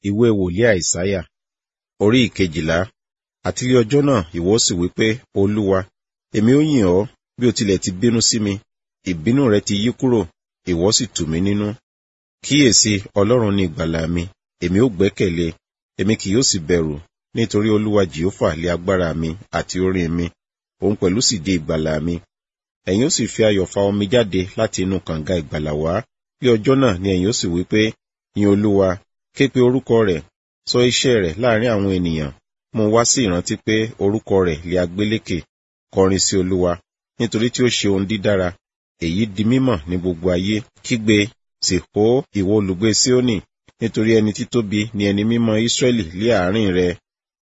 Ìwé wòlíì Àìsáyà, orí ìkejìlá. Àti ní ọjọ́ náà ìwọ sì wí pé, Olúwa, èmi ó yìn ọ́ bí o tilẹ̀ ti bínú sí mi. Ìbínú rẹ ti yí kúrò, ìwọ sì tù mí nínú. Kíyèsí, Ọlọ́run ni ìgbàlà mi, èmi ó gbẹ́kẹ̀lé, èmi kì yóò sì bẹ̀rù, nítorí Olúwa Jèhófà lé agbára mi àti orin mi, òun pẹ̀lú sì di ìgbàlà mi. Ẹ̀yin ó sì fi ayọ̀ fa omi jáde láti inú kànga ìgbàlà wá. Ní ọjọ́ náà ni ẹ̀yin ó sì wí pé, yin Olúwa, ké pe orúkọ rẹ̀, sọ iṣẹ́ rẹ̀ láàrin àwọn ènìyàn, mú wá sí ìrántí pé orúkọ rẹ̀ lé agbélékè. Kọrin sí Olúwa, nítorí tí ó ṣe ohun dídára, èyí di mímọ̀ ní gbogbo ayé. Kígbe, sì hó, ìwọ olùgbé Síónì, nítorí ẹni títóbi ni ẹni mímọ́ Ísírẹ́lì lé àárín rẹ.